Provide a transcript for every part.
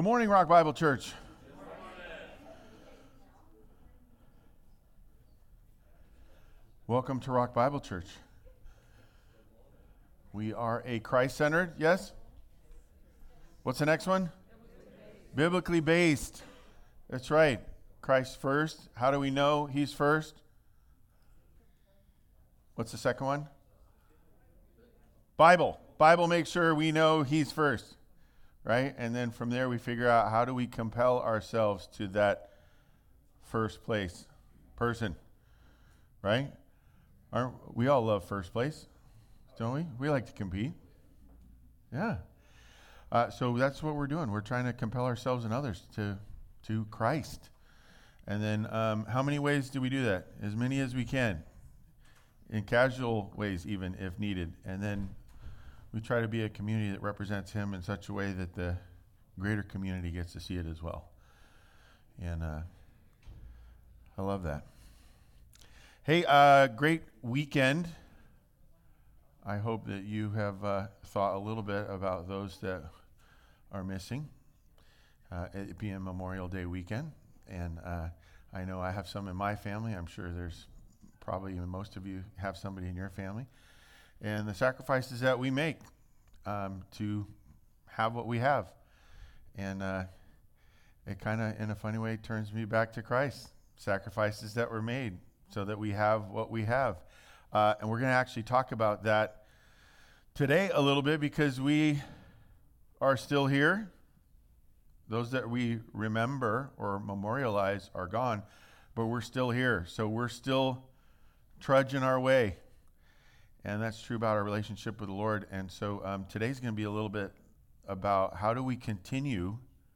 Good morning, Rock Bible Church. Welcome to Rock Bible Church. We are a Christ-centered, yes? What's the next one? Biblically based. That's right. Christ first. How do we know he's first? What's the second one? Bible. Bible makes sure we know he's first. Right? And then from there we figure out how do we compel ourselves to that first place person. Right? We all love first place, don't we? We like to compete. Yeah. So that's what we're doing. We're trying to compel ourselves and others to Christ. And then how many ways do we do that? As many as we can. In casual ways even if needed. And then we try to be a community that represents him in such a way that the greater community gets to see it as well. And I love that. Hey, great weekend. I hope that you have thought a little bit about those that are missing. It being Memorial Day weekend. And I know I have some in my family. I'm sure there's probably even most of you have somebody in your family. And the sacrifices that we make to have what we have. And it kind of, in a funny way, turns me back to Christ. Sacrifices that were made so that we have what we have. And we're going to actually talk about that today a little bit because we are still here. Those that we remember or memorialize are gone, but we're still here. So we're still trudging our way. And that's true about our relationship with the Lord. And so today's going to be a little bit about how do we continue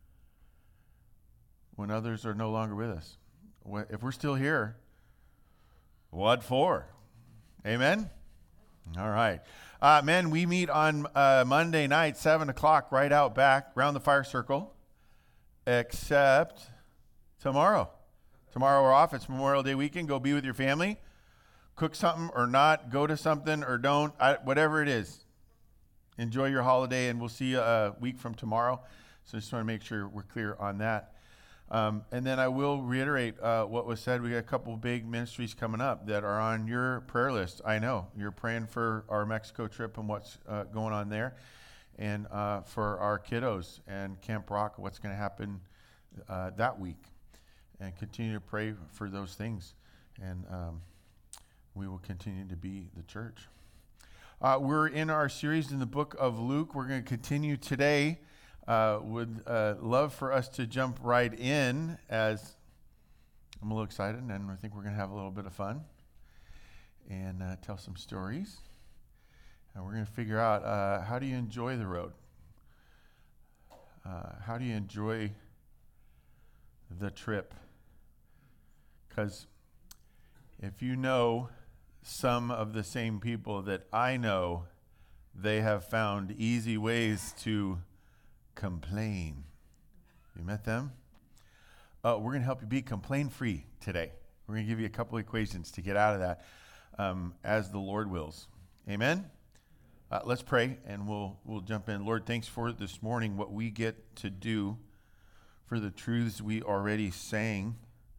when others are no longer with us. If we're still here, what for? Amen? All right. Men, we meet on Monday night, 7 o'clock, right out back, around the fire circle, except tomorrow. Tomorrow we're off. It's Memorial Day weekend. Go be with your family. Cook something or not, go to something or don't, whatever it is. Enjoy your holiday, and we'll see you a week from tomorrow. So just want to make sure we're clear on that. And then I will reiterate what was said. We got a couple big ministries coming up that are on your prayer list. I know you're praying for our Mexico trip and what's going on there, and for our kiddos and Camp Rock, what's going to happen that week. And continue to pray for those things. And we will continue to be the church. We're in our series in the book of Luke. We're going to continue today. Would love for us to jump right in as I'm a little excited, and I think we're going to have a little bit of fun and tell some stories. And we're going to figure out how do you enjoy the road? How do you enjoy the trip? Because if you know some of the same people that I know, they have found easy ways to complain. You met them? We're going to help you be complaint-free today. We're going to give you a couple equations to get out of that as the Lord wills. Amen? Let's pray, and we'll jump in. Lord, thanks for this morning, what we get to do, for the truths we already sang.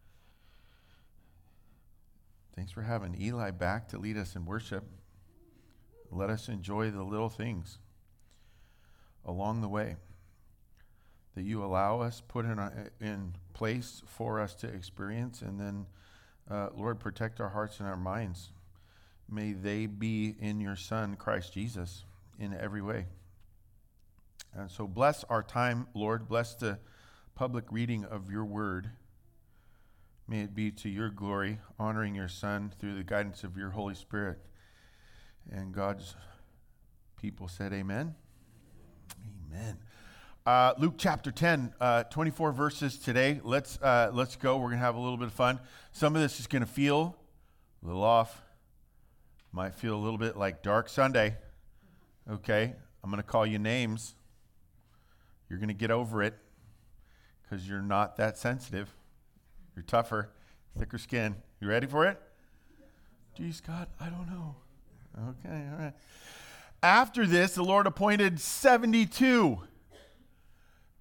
Thanks for having Eli back to lead us in worship. Let us enjoy the little things along the way that you allow us, put in place for us to experience. And then, Lord, protect our hearts and our minds. May they be in your Son, Christ Jesus, in every way. And so bless our time, Lord. Bless the public reading of your word. May it be to your glory, honoring your Son through the guidance of your Holy Spirit. And God's people said amen. Amen. Luke chapter 10, 24 verses today. Let's go. We're going to have a little bit of fun. Some of this is going to feel a little off. Might feel a little bit like Dark Sunday. Okay? I'm going to call you names. You're going to get over it because you're not that sensitive. You're tougher, thicker skin. You ready for it? Geez, God, I don't know. Okay, all right. After this, the Lord appointed 72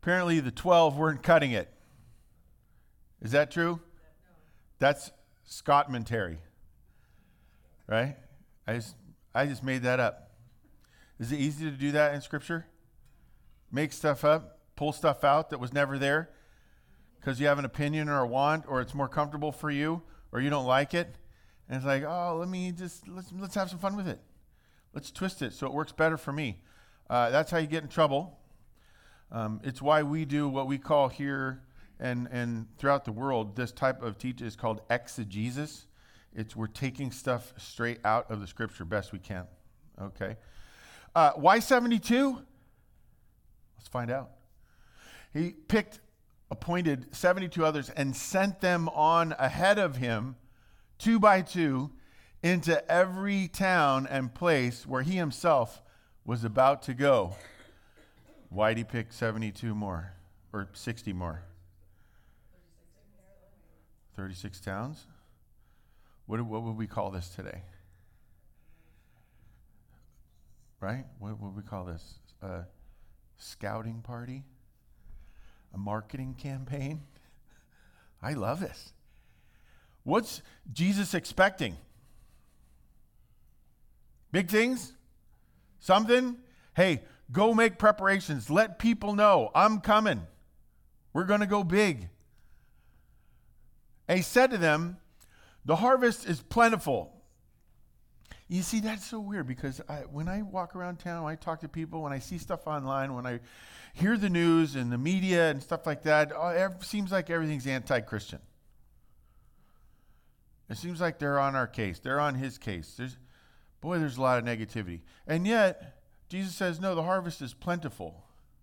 Apparently the 12 weren't cutting it. Is that true? That's Scottmentary, right? I just made that up. Is it easy to do that in Scripture? Make stuff up, pull stuff out that was never there because you have an opinion or a want, or it's more comfortable for you, or you don't like it, and it's like, oh, let's have some fun with it. Let's twist it so it works better for me. That's how you get in trouble. It's why we do what we call here and throughout the world, this type of teaching is called exegesis. We're taking stuff straight out of the Scripture best we can. Okay. Why 72? Let's find out. He appointed 72 others and sent them on ahead of him, 2 by 2, into every town and place where he himself was about to go. Why did he pick 72 more or 60 more? 36 towns? What would we call this today? Right? What would we call this? A scouting party? A marketing campaign? I love this. What's Jesus expecting? Big things? Something? Hey, go make preparations. Let people know I'm coming. We're going to go big. And he said to them, the harvest is plentiful. You see, that's so weird because when I walk around town, when I talk to people, when I see stuff online, when I hear the news and the media and stuff like that, it seems like everything's anti-Christian. It seems like they're on our case. They're on his case. There's a lot of negativity. And yet, Jesus says, no, the harvest is plentiful.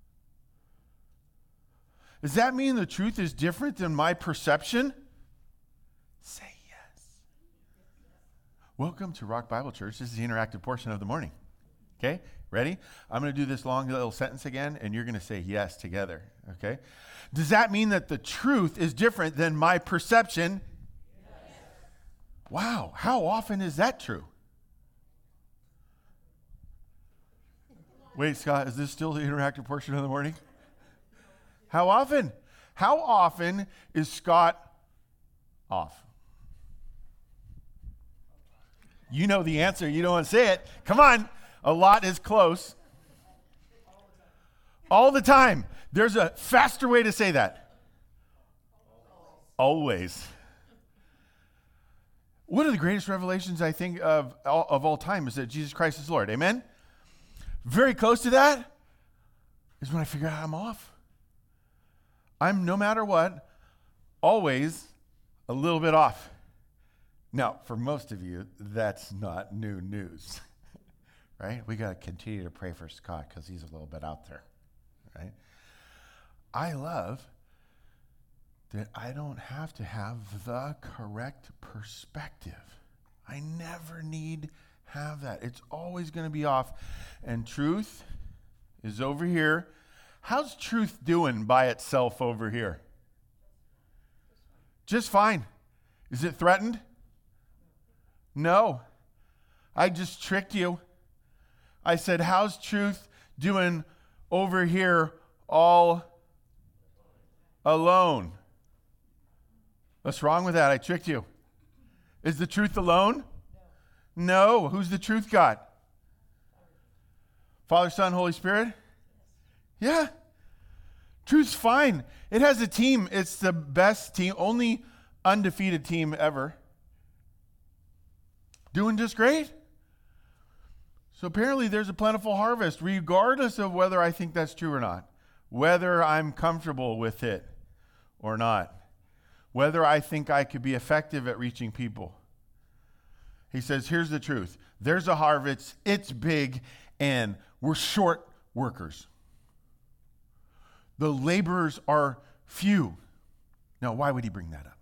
Does that mean the truth is different than my perception? Say yes. Welcome to Rock Bible Church. This is the interactive portion of the morning. Okay, ready? I'm going to do this long little sentence again, and you're going to say yes together. Okay? Does that mean that the truth is different than my perception? Yes. Wow, how often is that true? Wait, Scott, is this still the interactive portion of the morning? How often? How often is Scott off? You know the answer. You don't want to say it. Come on. A lot is close. All the time. There's a faster way to say that. Always. One of the greatest revelations I think of all time is that Jesus Christ is Lord. Amen? Very close to that is when I figure out I'm off. I'm, no matter what, always a little bit off. Now, for most of you, that's not new news, right? We got to continue to pray for Scott because he's a little bit out there, right? I love that I don't have to have the correct perspective. I never need have that. It's always going to be off. And truth is over here. How's truth doing by itself over here? Just fine. Is it threatened? No. I just tricked you. I said, how's truth doing over here all alone? What's wrong with that? I tricked you. Is the truth alone? No. Who's the truth God? Father, Son, Holy Spirit? Yeah. Truth's fine. It has a team. It's the best team, only undefeated team ever. Doing just great. So apparently there's a plentiful harvest, regardless of whether I think that's true or not, whether I'm comfortable with it or not, whether I think I could be effective at reaching people. He says, here's the truth. There's a harvest, it's big, and we're short workers. The laborers are few. Now, why would he bring that up?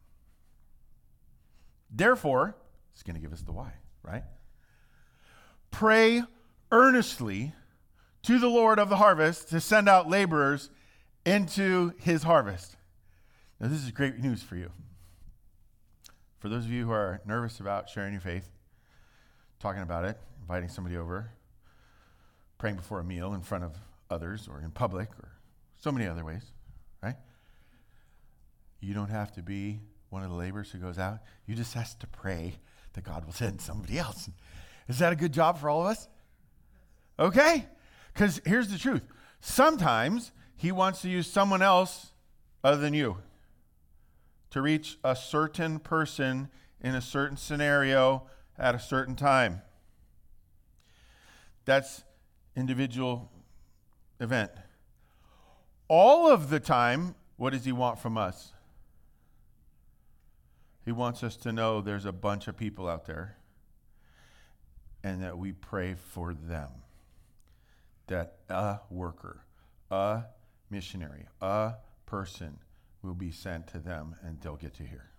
Therefore, he's going to give us the why, right? Pray earnestly to the Lord of the harvest to send out laborers into his harvest. Now, this is great news for you. For those of you who are nervous about sharing your faith, talking about it, inviting somebody over, praying before a meal in front of others or in public or So many other ways, right? You don't have to be one of the laborers who goes out. You just have to pray that God will send somebody else. Is that a good job for all of us? Okay? Because here's the truth. Sometimes he wants to use someone else other than you to reach a certain person in a certain scenario at a certain time. That's individual event. All of the time, what does he want from us? He wants us to know there's a bunch of people out there and that we pray for them. That a worker, a missionary, a person will be sent to them and they'll get to hear.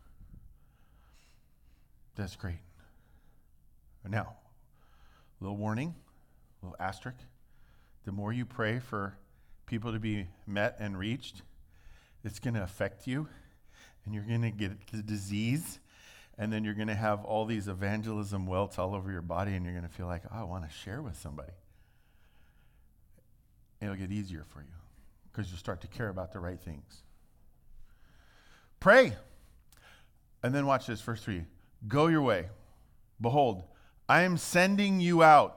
That's great. Now, a little warning, a little asterisk. The more you pray for people to be met and reached, it's going to affect you, and you're going to get the disease, and then you're going to have all these evangelism welts all over your body, and you're going to feel like, oh, I want to share with somebody. It'll get easier for you because you'll start to care about the right things. Pray. And then watch this, verse 3. Go your way. Behold, I am sending you out.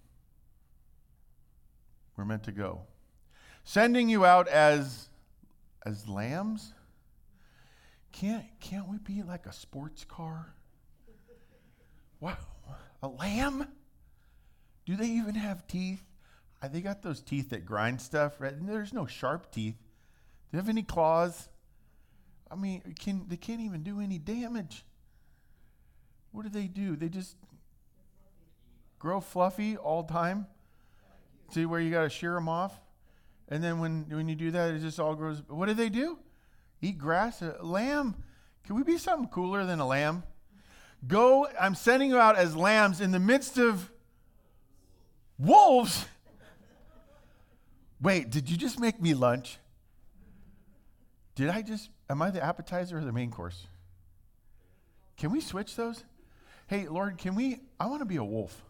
We're meant to go. Sending you out as lambs? Can't we be like a sports car? Wow, a lamb? Do they even have teeth? They got those teeth that grind stuff, right? And there's no sharp teeth. Do they have any claws? I mean, they can't even do any damage. What do? They just grow fluffy all the time. See where you got to shear them off? And then when you do that, it just all grows. What do? Eat grass? A lamb? Can we be something cooler than a lamb? Go, I'm sending you out as lambs in the midst of wolves. Wait, did you just make me lunch? Am I the appetizer or the main course? Can we switch those? Hey, Lord, I want to be a wolf.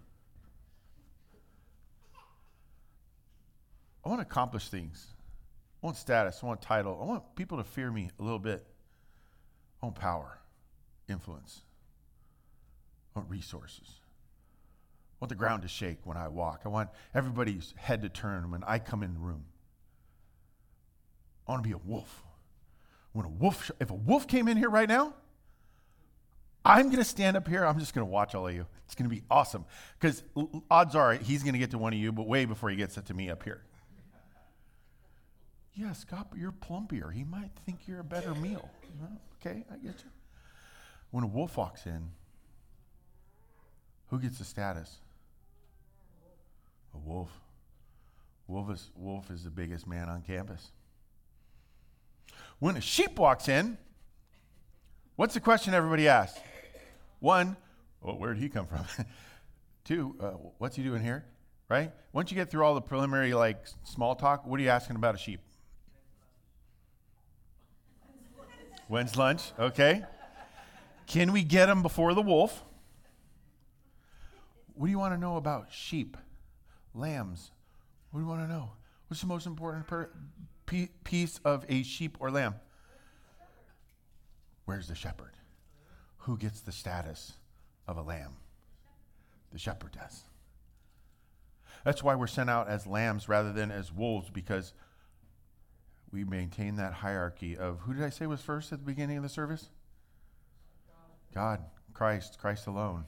I want to accomplish things. I want status. I want title. I want people to fear me a little bit. I want power, influence. I want resources. I want the ground to shake when I walk. I want everybody's head to turn when I come in the room. I want to be a wolf. If a wolf came in here right now, I'm going to stand up here. I'm just going to watch all of you. It's going to be awesome. Because odds are he's going to get to one of you, but way before he gets to me up here. Yeah, Scott, but you're plumpier. He might think you're a better meal. Okay, I get you. When a wolf walks in, who gets the status? A wolf. Wolf is the biggest man on campus. When a sheep walks in, what's the question everybody asks? 1, well, where did he come from? 2, what's he doing here? Right? Once you get through all the preliminary small talk, what are you asking about a sheep? When's lunch? Okay. Can we get him before the wolf? What do you want to know about sheep? Lambs? What do you want to know? What's the most important piece of a sheep or lamb? Where's the shepherd? Who gets the status of a lamb? The shepherd does. That's why we're sent out as lambs rather than as wolves, because we maintain that hierarchy of, who did I say was first at the beginning of the service? God, Christ alone.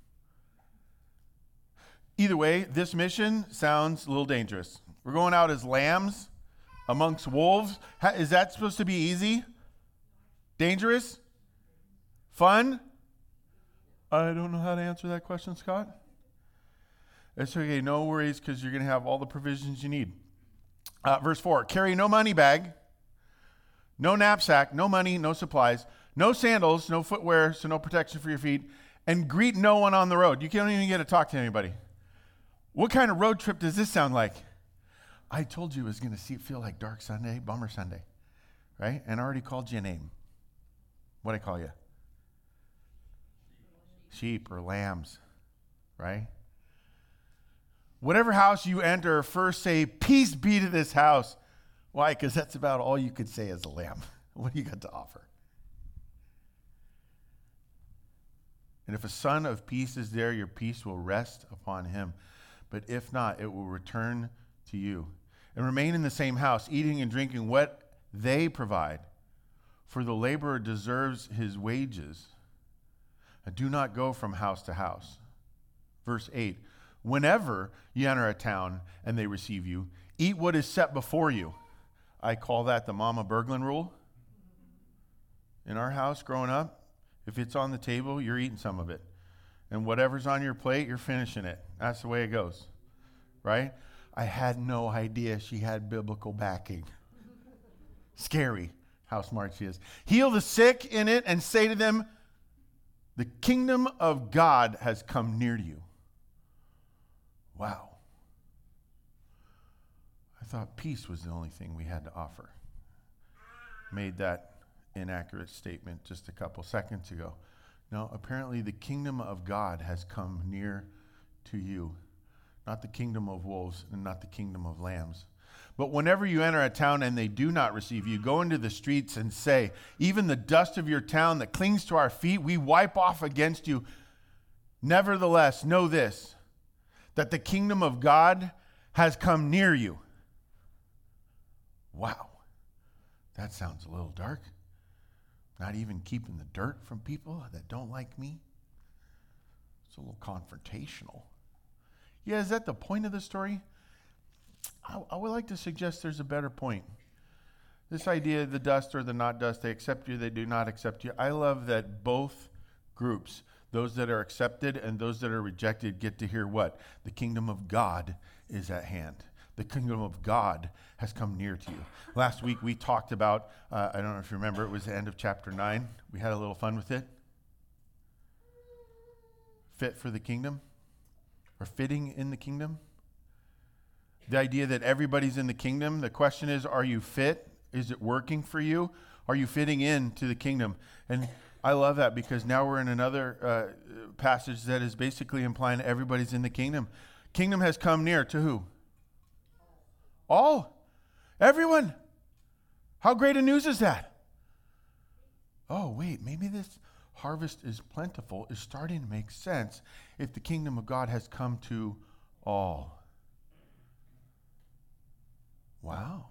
Either way, this mission sounds a little dangerous. We're going out as lambs amongst wolves. Is that supposed to be easy? Dangerous? Fun? I don't know how to answer that question, Scott. It's okay, no worries, because you're going to have all the provisions you need. Verse 4, carry no money bag, no knapsack, no money, no supplies, no sandals, no footwear, so no protection for your feet, and greet no one on the road. You can't even get to talk to anybody. What kind of road trip does this sound like? I told you it was going to feel like Dark Sunday, Bummer Sunday, right? And I already called you a name. What'd I call you? Sheep or lambs, right? Whatever house you enter, first say, peace be to this house. Why? Because that's about all you could say as a lamb. What do you got to offer? And if a son of peace is there, your peace will rest upon him. But if not, it will return to you. And remain in the same house, eating and drinking what they provide. For the laborer deserves his wages. And do not go from house to house. Verse 8, whenever you enter a town and they receive you, eat what is set before you. I call that the Mama Berglund rule. In our house growing up, if it's on the table, you're eating some of it. And whatever's on your plate, you're finishing it. That's the way it goes, right? I had no idea she had biblical backing. Scary how smart she is. Heal the sick in it and say to them, the kingdom of God has come near to you. Wow. I thought peace was the only thing we had to offer. Made that inaccurate statement just a couple seconds ago. No, apparently the kingdom of God has come near to you. Not the kingdom of wolves and not the kingdom of lambs. But whenever you enter a town and they do not receive you, go into the streets and say, even the dust of your town that clings to our feet, we wipe off against you. Nevertheless, know this, that the kingdom of God has come near you. Wow, that sounds a little dark. Not even keeping the dirt from people that don't like me. It's a little confrontational. Yeah, is that the point of the story? I would like to suggest there's a better point. This idea, the dust or the not dust, they accept you, they do not accept you. I love that both groups, those that are accepted and those that are rejected, get to hear what? The kingdom of God is at hand. The kingdom of God has come near to you. Last week we talked about, I don't know if you remember, it was the end of chapter 9. We had a little fun with it. Fit for the kingdom, or fitting in the kingdom. The idea that everybody's in the kingdom. The question is, are you fit? Is it working for you? Are you fitting into the kingdom? And I love that because now we're in another passage that is basically implying everybody's in the kingdom. Kingdom has come near to who? All. Everyone. How great a news is that? Oh, wait, maybe this harvest is plentiful is starting to make sense if the kingdom of God has come to all. Wow.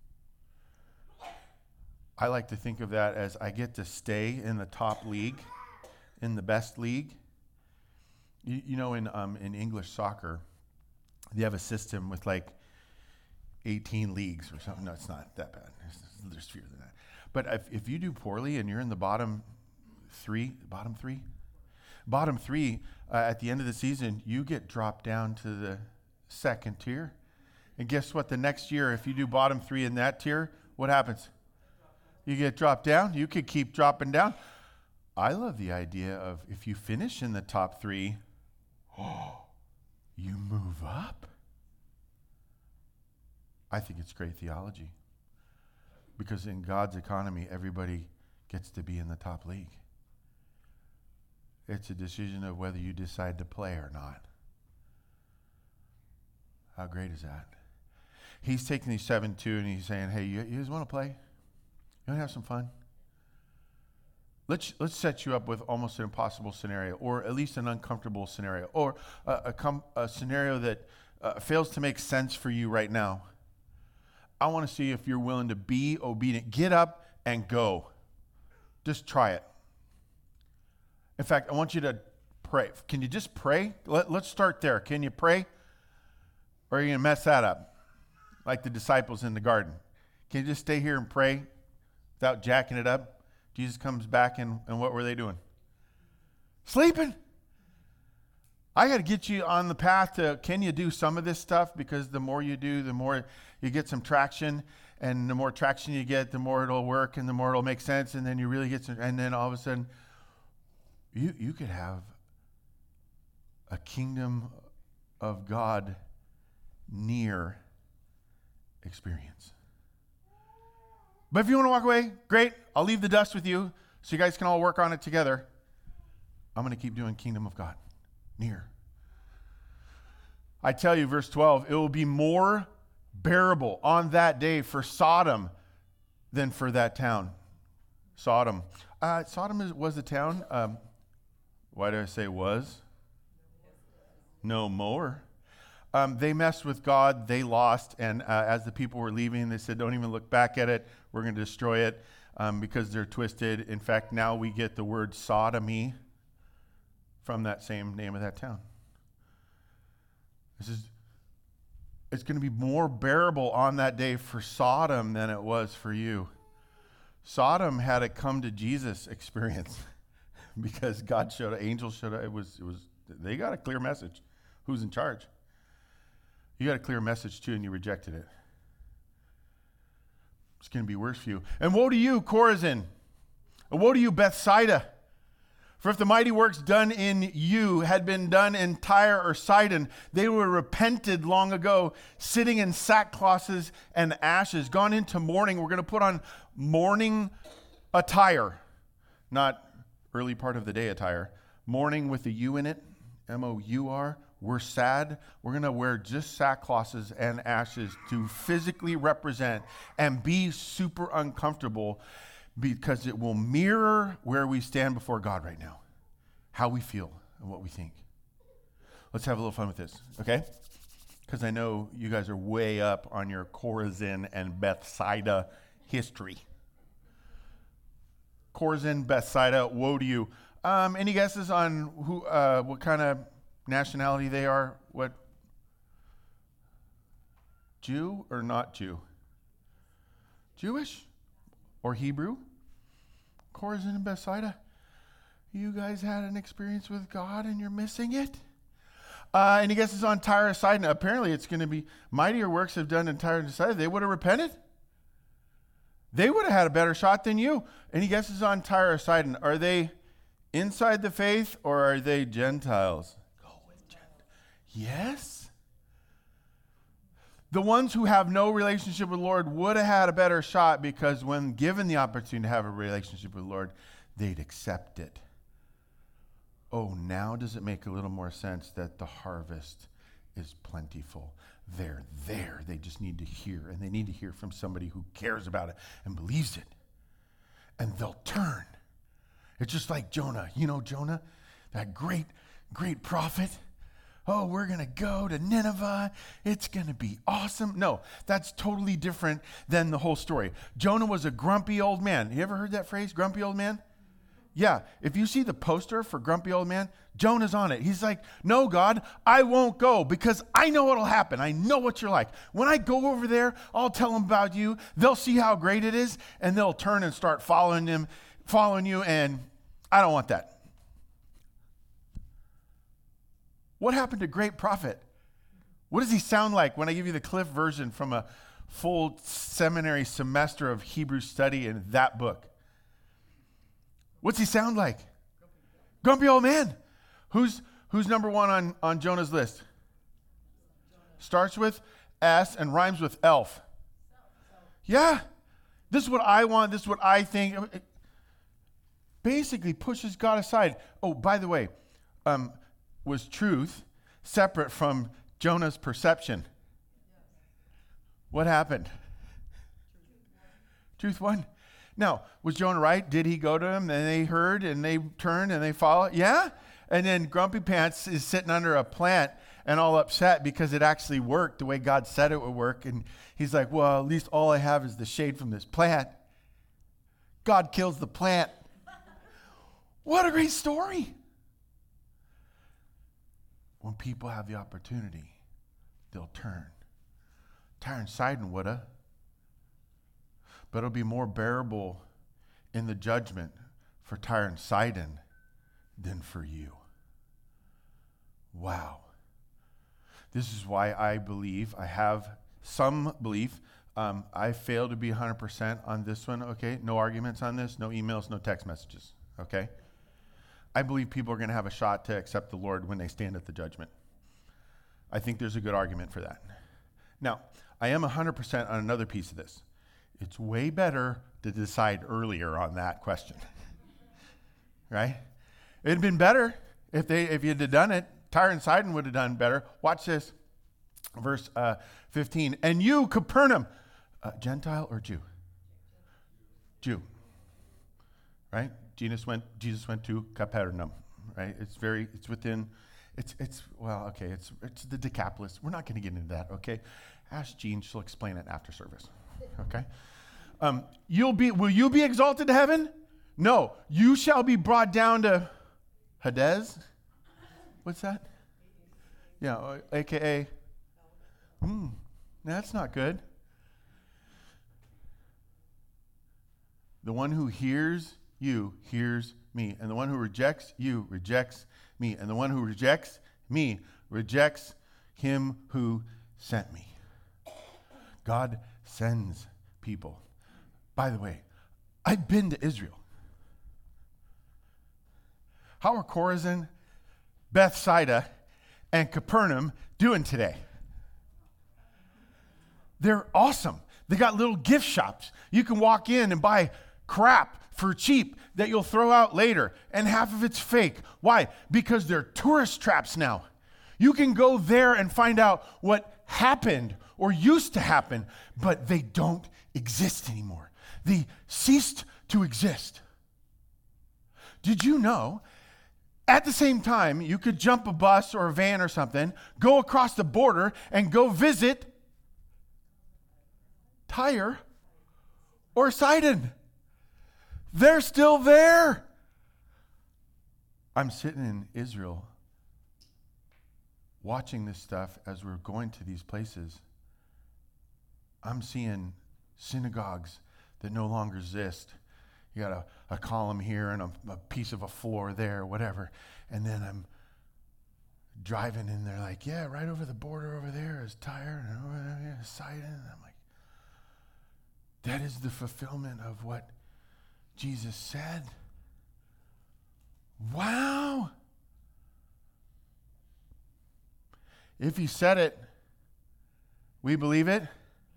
I like to think of that as I get to stay in the top league, in the best league. You know, in English soccer, they have a system with like 18 leagues or something. No, it's not that bad. There's fewer than that. But if you do poorly and you're in the bottom three, at the end of the season, you get dropped down to the second tier. And guess what? The next year, if you do bottom 3 in that tier, what happens? You get dropped down. You could keep dropping down. I love the idea of if you finish in the top 3, you move up. I think it's great theology. Because in God's economy, everybody gets to be in the top league. It's a decision of whether you decide to play or not. How great is that? He's taking these 7-2 and he's saying, hey, you guys want to play? You want to have some fun? Let's set you up with almost an impossible scenario, or at least an uncomfortable scenario, or a scenario that fails to make sense for you right now. I want to see if you're willing to be obedient. Get up and go. Just try it. In fact, I want you to pray. Can you just pray? Let's start there. Can you pray? Or are you going to mess that up? Like the disciples in the garden. Can you just stay here and pray without jacking it up? Jesus comes back and what were they doing? Sleeping. I got to get you on the path to, can you do some of this stuff? Because the more you do, the more you get some traction. And the more traction you get, the more it'll work and the more it'll make sense. And then you really get some, and then all of a sudden, you could have a kingdom of God near experience. But if you want to walk away, great. I'll leave the dust with you so you guys can all work on it together. I'm going to keep doing kingdom of God near. I tell you, verse 12, it will be more bearable on that day for Sodom than for that town. Sodom. Sodom was a town. Why do I say was? No more. They messed with God. They lost. And as the people were leaving, they said, don't even look back at it. We're going to destroy it because they're twisted. In fact, now we get the word sodomy from that same name of that town. It's going to be more bearable on that day for Sodom than it was for you. Sodom had a come to Jesus experience because God showed up, angels showed up. They got a clear message. Who's in charge? You got a clear message too, and you rejected it. It's going to be worse for you. And woe to you, Chorazin. And woe to you, Bethsaida. For if the mighty works done in you had been done in Tyre or Sidon, they were repented long ago, sitting in sackcloths and ashes, gone into mourning. We're going to put on mourning attire, not early part of the day attire. Mourning with a U in it, M-O-U-R. We're sad. We're going to wear just sackcloths and ashes to physically represent and be super uncomfortable, because it will mirror where we stand before God right now, how we feel and what we think. Let's have a little fun with this, okay? Because I know you guys are way up on your Chorazin and Bethsaida history. Chorazin, Bethsaida, woe to you. Any guesses on who, what kind of nationality they are? What? Jew or not Jew? Jewish or Hebrew? Chorazin and Bethsaida, you guys had an experience with God and you're missing it? Any guesses on Tyre and Sidon? Apparently it's going to be mightier works have done in Tyre and Sidon. They would have repented. They would have had a better shot than you. Any guesses on Tyre or Sidon? Are they inside the faith or are they Gentiles? Go with Gentiles. Yes. The ones who have no relationship with the Lord would have had a better shot, because when given the opportunity to have a relationship with the Lord, they'd accept it. Oh, now does it make a little more sense that the harvest is plentiful? They're there. They just need to hear, and they need to hear from somebody who cares about it and believes it. And they'll turn. It's just like Jonah. You know Jonah, that great, great prophet? Oh, we're going to go to Nineveh. It's going to be awesome. No, that's totally different than the whole story. Jonah was a grumpy old man. You ever heard that phrase, grumpy old man? Yeah, if you see the poster for grumpy old man, Jonah's on it. He's like, no, God, I won't go because I know what'll happen. I know what you're like. When I go over there, I'll tell them about you. They'll see how great it is, and they'll turn and start following you, and I don't want that. What happened to great prophet? What does he sound like when I give you the Cliff version from a full seminary semester of Hebrew study in that book? What's he sound like? Grumpy old man. Who's number one on Jonah's list? Starts with S and rhymes with elf. Yeah. This is what I want. This is what I think. It basically pushes God aside. Oh, by the way, was truth separate from Jonah's perception? What happened? Truth won. Now, was Jonah right? Did he go to him and they heard and they turned and they followed? Yeah. And then Grumpy Pants is sitting under a plant and all upset because it actually worked the way God said it would work. And he's like, well, at least all I have is the shade from this plant. God kills the plant. What a great story. When people have the opportunity, they'll turn. Tyre and Sidon woulda, but it'll be more bearable in the judgment for Tyre and Sidon than for you. Wow. This is why I believe, I have some belief. I fail to be 100% on this one, okay? No arguments on this, no emails, no text messages, okay? I believe people are going to have a shot to accept the Lord when they stand at the judgment. I think there's a good argument for that. Now, I am 100% on another piece of this. It's way better to decide earlier on that question, right? It'd been better if you had done it. Tyre and Sidon would have done better. Watch this. Verse 15. And you, Capernaum, Gentile or Jew? Jew. Right? Jesus went to Capernaum. Right? It's the Decapolis. We're not going to get into that, okay? Ask Jean, she'll explain it after service. Okay? Will you be exalted to heaven? No. You shall be brought down to Hades. What's that? Yeah, AKA. That's not good. The one who hears you hears me. And the one who rejects you rejects me. And the one who rejects me rejects him who sent me. God sends people. By the way, I've been to Israel. How are Chorazin, Bethsaida, and Capernaum doing today? They're awesome. They got little gift shops. You can walk in and buy crap for cheap that you'll throw out later, and half of it's fake. Why? Because they're tourist traps now. You can go there and find out what happened or used to happen, but they don't exist anymore. They ceased to exist. Did you know, at the same time, you could jump a bus or a van or something, go across the border, and go visit Tyre or Sidon? They're still there. I'm sitting in Israel watching this stuff as we're going to these places. I'm seeing synagogues that no longer exist. You got a column here and a piece of a floor there, whatever. And then I'm driving and they're like, yeah, right over the border over there is Tyre and over there is Sidon. And I'm like, that is the fulfillment of what Jesus said. Wow. If he said it, we believe it.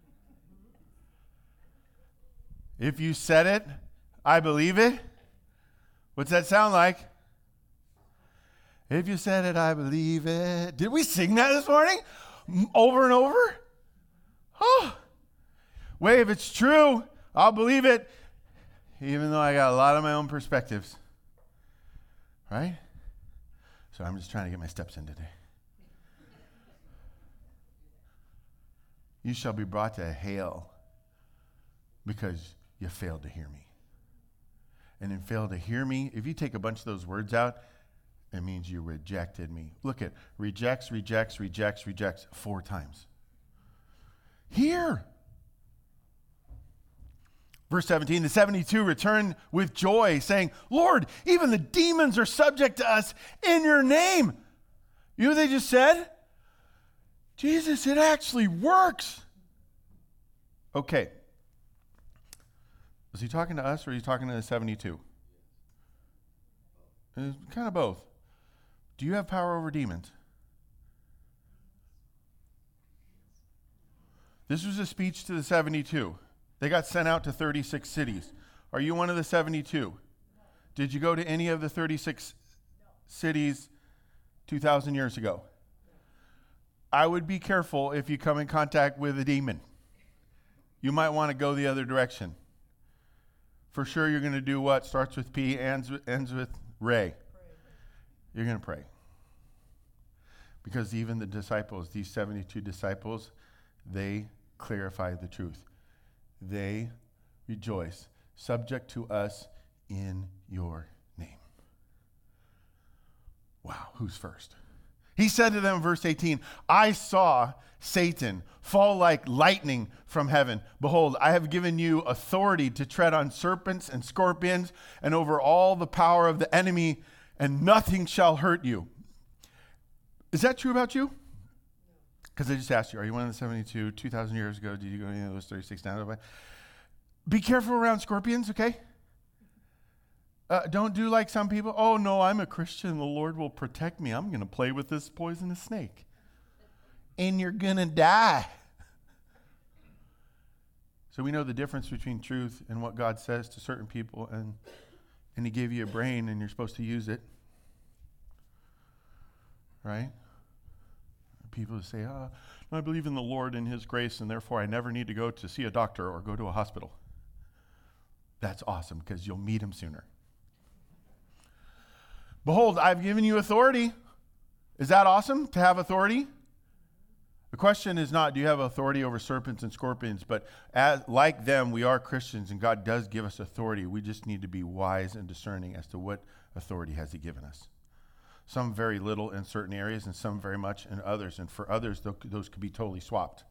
If you said it, I believe it. What's that sound like? If you said it, I believe it. Did we sing that this morning? Over and over? Oh. Wait, if it's true, I'll believe it. Even though I got a lot of my own perspectives. Right? So I'm just trying to get my steps in today. You shall be brought to hell because you failed to hear me. And in failed to hear me, if you take a bunch of those words out, it means you rejected me. Look at rejects 4 times. Here. Verse 17, the 72 returned with joy, saying, Lord, even the demons are subject to us in your name. You know what they just said? Jesus, it actually works. Okay. Was he talking to us or are you talking to the 72? Kind of both. Do you have power over demons? This was a speech to the 72. They got sent out to 36 cities. Are you one of the 72? Did you go to any of the 36 cities 2,000 years ago? I would be careful if you come in contact with a demon. You might want to go the other direction. For sure, you're going to do what? Starts with P, ends with Ray. You're going to pray. Because even the disciples, these 72 disciples, they clarify the truth. They rejoice, subject to us in your name. Wow, who's first? He said to them in verse 18, I saw Satan fall like lightning from heaven. Behold, I have given you authority to tread on serpents and scorpions and over all the power of the enemy, and nothing shall hurt you. Is that true about you? Because I just asked you, are you one of the 72? 2,000 years ago, did you go to any of those 36 now? Be careful around scorpions, okay? Don't do like some people. Oh, no, I'm a Christian. The Lord will protect me. I'm going to play with this poisonous snake. And you're going to die. So we know the difference between truth and what God says to certain people. And he gave you a brain and you're supposed to use it. Right? People who say, I believe in the Lord and his grace, and therefore I never need to go to see a doctor or go to a hospital. That's awesome, because you'll meet him sooner. Behold, I've given you authority. Is that awesome to have authority? The question is not, do you have authority over serpents and scorpions? But like them, we are Christians, and God does give us authority. We just need to be wise and discerning as to what authority has he given us. Some very little in certain areas, and some very much in others. And for others, those could be totally swapped.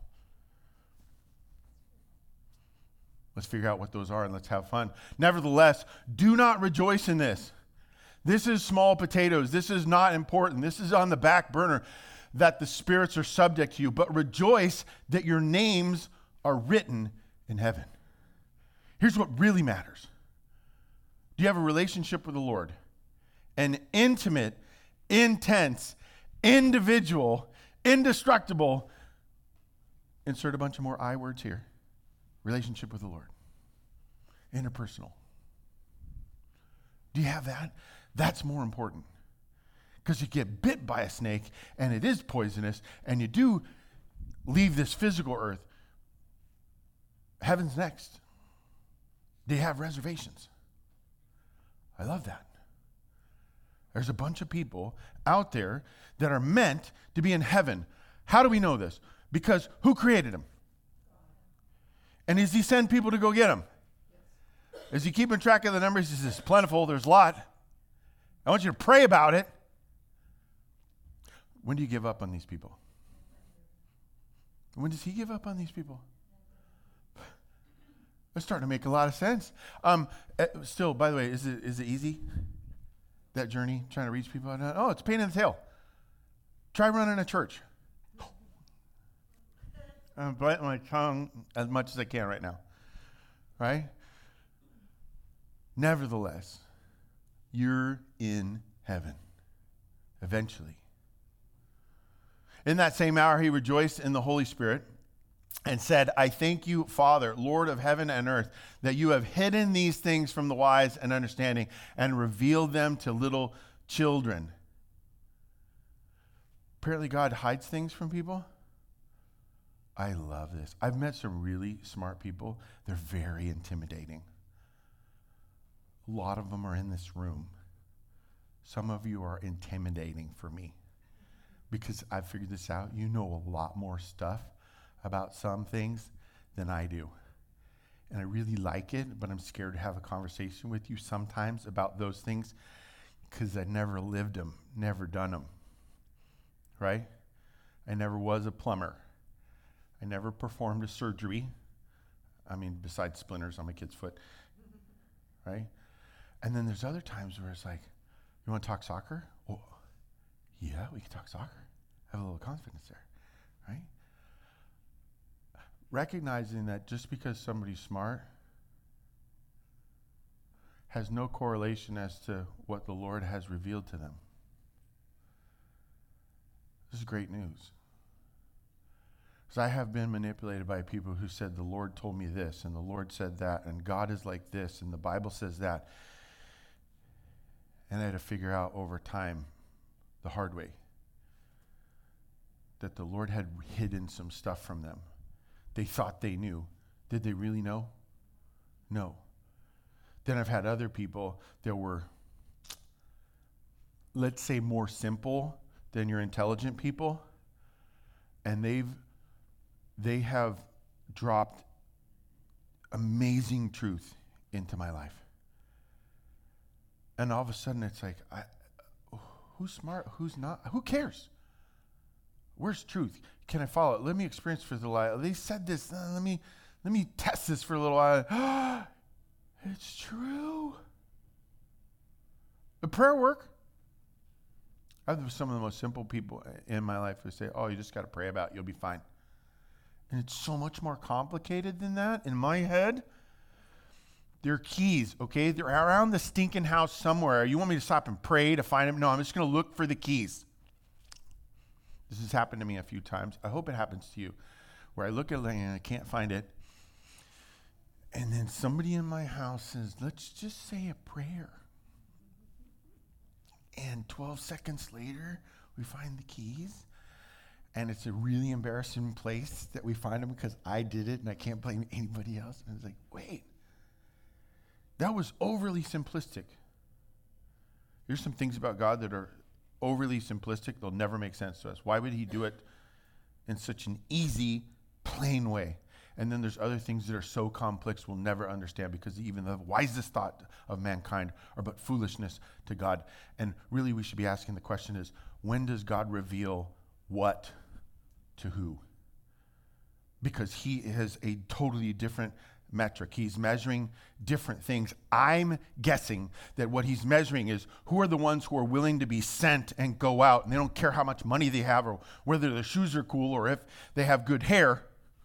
Let's figure out what those are, and let's have fun. Nevertheless, do not rejoice in this. This is small potatoes. This is not important. This is on the back burner, that the spirits are subject to you, but rejoice that your names are written in heaven. Here's what really matters. Do you have a relationship with the Lord? An intimate, intense, individual, indestructible, insert a bunch of more I words here, relationship with the Lord. Interpersonal. Do you have that? That's more important. Because you get bit by a snake, and it is poisonous, and you do leave this physical earth. Heaven's next. They have reservations. I love that. There's a bunch of people out there that are meant to be in heaven. How do we know this? Because who created them? And does he send people to go get them? Is he keeping track of the numbers? He says, plentiful, there's a lot. I want you to pray about it. When do you give up on these people? When does he give up on these people? It's starting to make a lot of sense. Still, by the way, is it easy? That journey, trying to reach people? Oh, it's a pain in the tail. Try running a church. I'm biting my tongue as much as I can right now. Right? Nevertheless, you're in heaven. Eventually. In that same hour, he rejoiced in the Holy Spirit and said, I thank you, Father, Lord of heaven and earth, that you have hidden these things from the wise and understanding and revealed them to little children. Apparently, God hides things from people. I love this. I've met some really smart people. They're very intimidating. A lot of them are in this room. Some of you are intimidating for me. Because I've figured this out. You know a lot more stuff about some things than I do. And I really like it, but I'm scared to have a conversation with you sometimes about those things because I never lived them, never done them. Right? I never was a plumber. I never performed a surgery. I mean, besides splinters on my kid's foot. Right? And then there's other times where it's like, you want to talk soccer? Oh, yeah, we can talk soccer. Have a little confidence there, right? Recognizing that just because somebody's smart has no correlation as to what the Lord has revealed to them. This is great news. Because I have been manipulated by people who said, the Lord told me this, and the Lord said that, and God is like this, and the Bible says that. And I had to figure out over time, the hard way, that the Lord had hidden some stuff from them. They thought they knew. Did they really know? No. Then I've had other people that were, let's say, more simple than your intelligent people, and they have dropped amazing truth into my life. And all of a sudden it's like, who's smart? Who's not? Who cares? Where's truth? Can I follow it? Let me experience for the while. They said this. Let me test this for a little while. It's true. The prayer work. I have some of the most simple people in my life who say, oh, you just got to pray about it. You'll be fine. And it's so much more complicated than that. In my head, they're keys, okay? They're around the stinking house somewhere. You want me to stop and pray to find them? No, I'm just going to look for the keys. This has happened to me a few times. I hope it happens to you, where I look at it and I can't find it. And then somebody in my house says, let's just say a prayer. And 12 seconds later, we find the keys. And it's a really embarrassing place that we find him because I did it and I can't blame anybody else. And it's like, wait, that was overly simplistic. Here's some things about God that are overly simplistic. They'll never make sense to us. Why would he do it in such an easy, plain way? And then there's other things that are so complex we'll never understand because even the wisest thought of mankind are but foolishness to God. And really we should be asking the question is, when does God reveal what to who? Because he has a totally different metric. He's measuring different things. I'm guessing that what he's measuring is who are the ones who are willing to be sent and go out, and they don't care how much money they have or whether their shoes are cool or if they have good hair.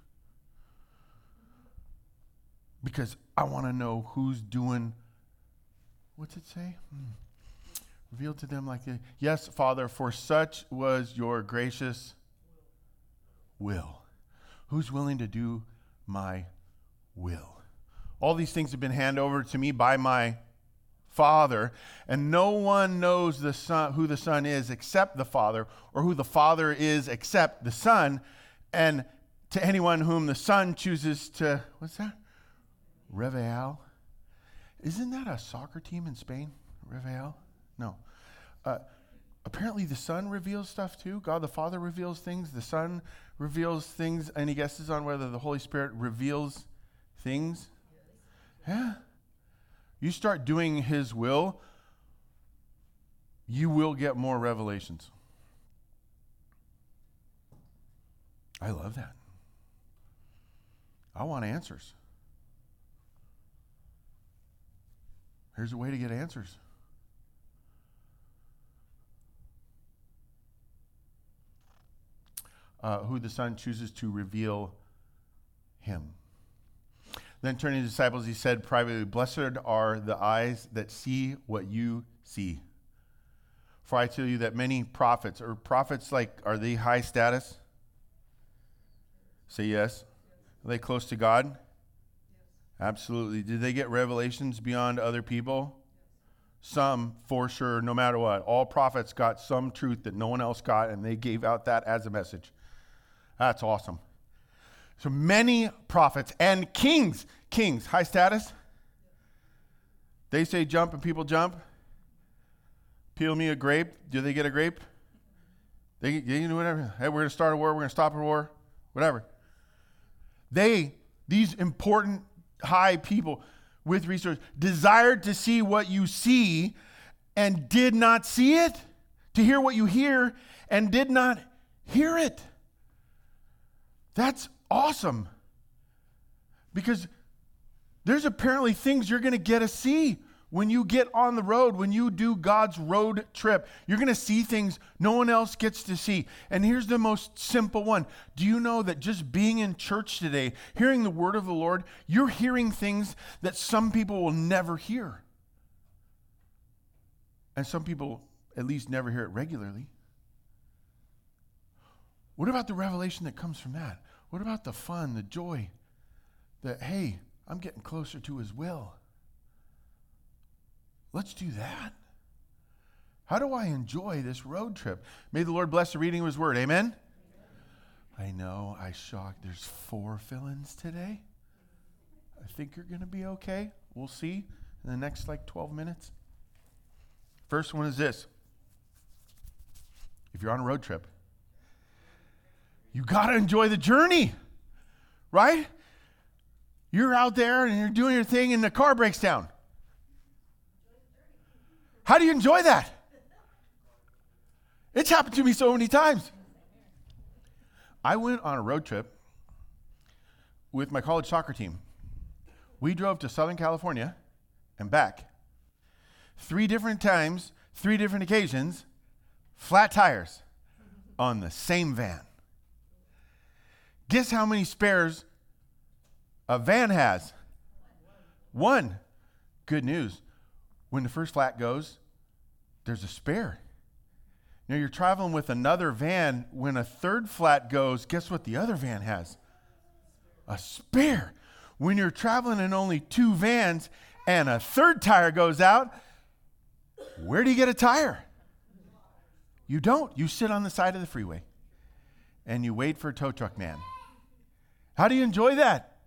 Because I want to know who's doing, what's it say? Revealed to them like, yes, Father, for such was your gracious will. Who's willing to do my will? All these things have been handed over to me by my Father, and no one knows the Son, who the Son is except the Father, or who the Father is except the Son, and to anyone whom the Son chooses to, what's that? Reveal. Isn't that a soccer team in Spain? Reveal? No. Apparently the Son reveals stuff too. God the Father reveals things. The Son reveals things. Any guesses on whether the Holy Spirit reveals things? Yeah. You start doing his will, you will get more revelations. I love that. I want answers. Here's a way to get answers. Who the Son chooses to reveal him. Then turning to the disciples, he said privately, blessed are the eyes that see what you see. For I tell you that many prophets, or prophets like, are they high status? Say yes. Are they close to God? Absolutely. Did they get revelations beyond other people? Some, for sure, no matter what. All prophets got some truth that no one else got, and they gave out that as a message. That's awesome. So many prophets and kings, high status. They say jump and people jump. Peel me a grape. Do they get a grape? They can do whatever. Hey, we're going to start a war. We're going to stop a war. Whatever. These important high people with resources, desired to see what you see and did not see it, to hear what you hear and did not hear it. That's awesome. Because there's apparently things you're going to get to see when you get on the road, when you do God's road trip. You're going to see things no one else gets to see. And here's the most simple one. Do you know that just being in church today, hearing the word of the Lord, you're hearing things that some people will never hear? And some people at least never hear it regularly. What about the revelation that comes from that? What about the fun, the joy that, hey, I'm getting closer to his will? Let's do that. How do I enjoy this road trip? May the Lord bless the reading of his word. Amen? I know, I shocked. There's 4 fill-ins today. I think you're going to be okay. We'll see in the next 12 minutes. First one is this. If you're on a road trip, you got to enjoy the journey, right? You're out there and you're doing your thing and the car breaks down. How do you enjoy that? It's happened to me so many times. I went on a road trip with my college soccer team. We drove to Southern California and back. 3 different times, 3 different occasions, flat tires on the same van. Guess how many spares a van has? 1. Good news. When the first flat goes, there's a spare. Now you're traveling with another van. When a 3rd flat goes, guess what the other van has? A spare. When you're traveling in only 2 vans and a 3rd tire goes out, where do you get a tire? You don't. You sit on the side of the freeway. and you wait for Tow Truck Man. How do you enjoy that?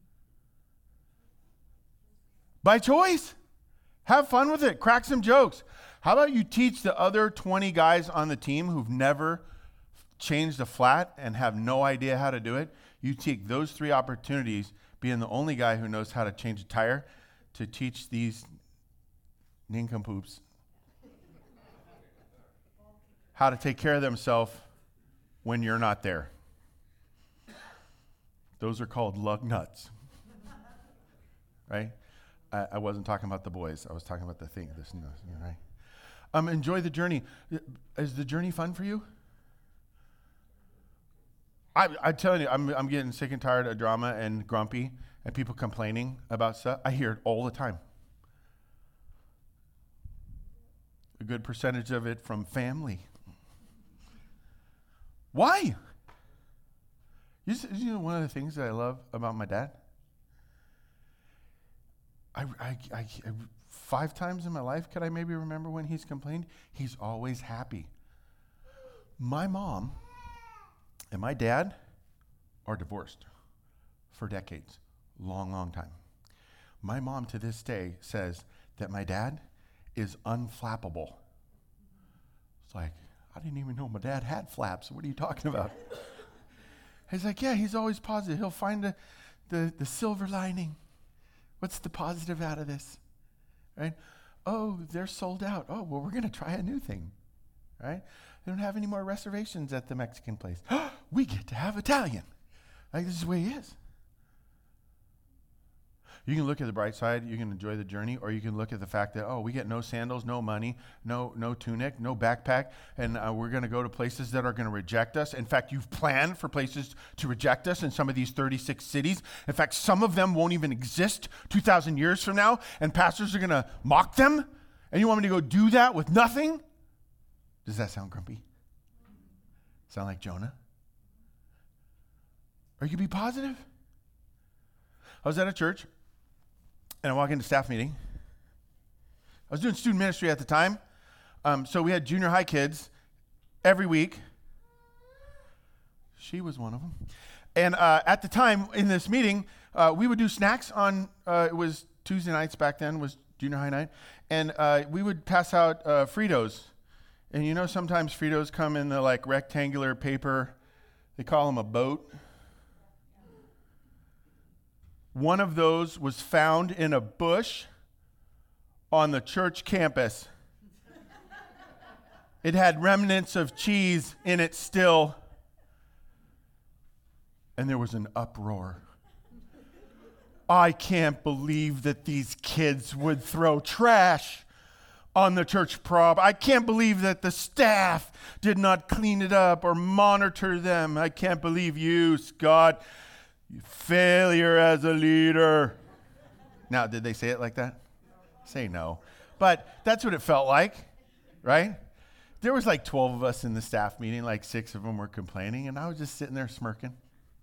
By choice. Have fun with it. Crack some jokes. How about you teach the other 20 guys on the team who've never changed a flat and have no idea how to do it? You take those 3 opportunities, being the only guy who knows how to change a tire, to teach these nincompoops how to take care of themselves when you're not there. Those are called lug nuts. Right? I wasn't talking about the boys. I was talking about the thing. Right? Enjoy the journey. Is the journey fun for you? I'm telling you, I'm getting sick and tired of drama and grumpy and people complaining about stuff. I hear it all the time. A good percentage of it from family. Why? You know one of the things that I love about my dad? I 5 times in my life, could I maybe remember when he's complained? He's always happy. My mom and my dad are divorced for decades. Long, long time. My mom to this day says that my dad is unflappable. It's like, I didn't even know my dad had flaps. What are you talking about? He's like, yeah, he's always positive. He'll find the silver lining. What's the positive out of this? Right? Oh, they're sold out. Oh, well, we're going to try a new thing. Right? They don't have any more reservations at the Mexican place. We get to have Italian. Like, this is the way he is. You can look at the bright side, you can enjoy the journey, or you can look at the fact that, we get no sandals, no money, no tunic, no backpack, and we're going to go to places that are going to reject us. In fact, you've planned for places to reject us in some of these 36 cities. In fact, some of them won't even exist 2,000 years from now, and pastors are going to mock them, and you want me to go do that with nothing? Does that sound grumpy? Sound like Jonah? Or you can be positive. I was at a church, and I walk into staff meeting. I was doing student ministry at the time, so we had junior high kids every week. She was one of them. And at the time in this meeting, we would do snacks on, it was Tuesday nights back then, was junior high night, and we would pass out Fritos. And you know sometimes Fritos come in the like rectangular paper, they call them a boat. One of those was found in a bush on the church campus. It had remnants of cheese in it still. And there was an uproar. I can't believe that these kids would throw trash on the church prop. I can't believe that the staff did not clean it up or monitor them. I can't believe you, Scott. You failure as a leader. Now, did they say it like that? Say no. But that's what it felt like, right? There was like 12 of us in the staff meeting, like 6 of them were complaining, and I was just sitting there smirking.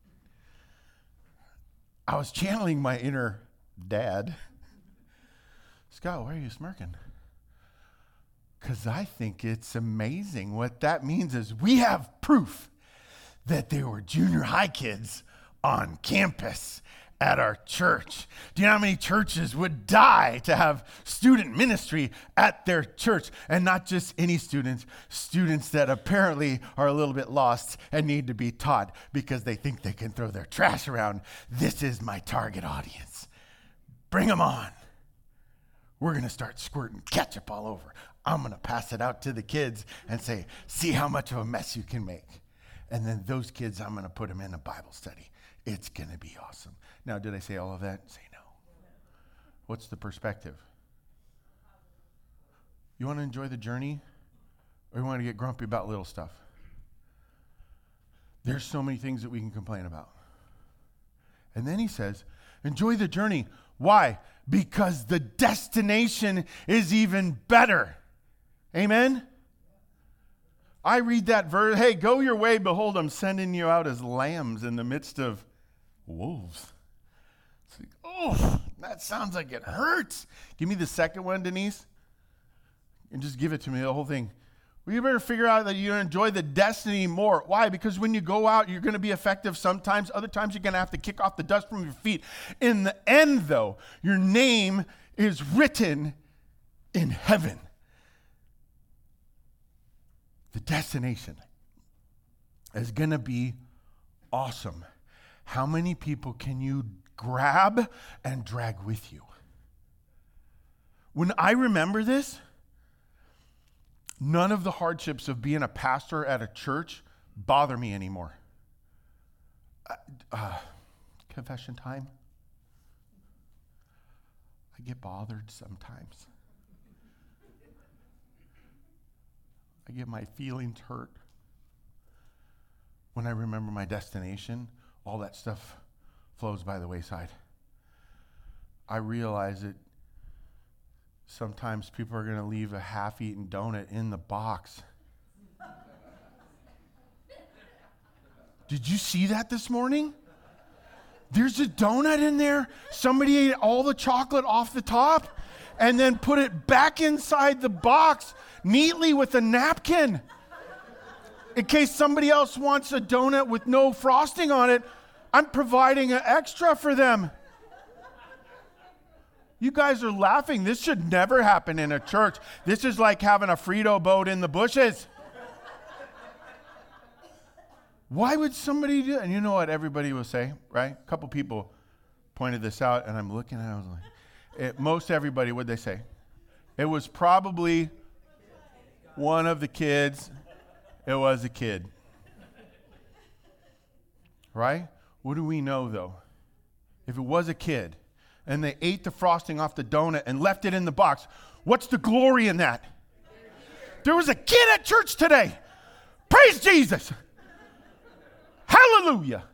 I was channeling my inner dad. Scott, why are you smirking? Because I think it's amazing. What that means is we have proof that they were junior high kids on campus at our church. Do you know how many churches would die to have student ministry at their church? And not just any students that apparently are a little bit lost and need to be taught because they think they can throw their trash around. This is my target audience. Bring them on. We're going to start squirting ketchup all over. I'm going to pass it out to the kids and say, see how much of a mess you can make. And then those kids, I'm going to put them in a Bible study. It's going to be awesome. Now, did I say all of that? Say no. What's the perspective? You want to enjoy the journey, or you want to get grumpy about little stuff? There's so many things that we can complain about. And then he says, enjoy the journey. Why? Because the destination is even better. Amen? I read that verse, hey, go your way, behold, I'm sending you out as lambs in the midst of wolves. It's like, oh, that sounds like it hurts. Give me the second one, Denise, and just give it to me, the whole thing. Well, you better figure out that you enjoy the destiny more. Why? Because when you go out, you're going to be effective sometimes. Other times, you're going to have to kick off the dust from your feet. In the end, though, your name is written in heaven. The destination is going to be awesome. How many people can you grab and drag with you? When I remember this, none of the hardships of being a pastor at a church bother me anymore. Confession time. I get bothered sometimes. I get my feelings hurt. When I remember my destination, all that stuff flows by the wayside. I realize that sometimes people are going to leave a half-eaten donut in the box. Did you see that this morning? There's a donut in there. Somebody ate all the chocolate off the top and then put it back inside the box neatly with a napkin. In case somebody else wants a donut with no frosting on it, I'm providing an extra for them. You guys are laughing. This should never happen in a church. This is like having a Frito boat in the bushes. Why would somebody do that? And you know what everybody will say, right? A couple people pointed this out, and I'm looking at it, I was like, most everybody, what'd they say? It was probably one of the kids. It was a kid. Right? What do we know, though? If it was a kid, and they ate the frosting off the donut and left it in the box, what's the glory in that? There was a kid at church today. Praise Jesus. Hallelujah.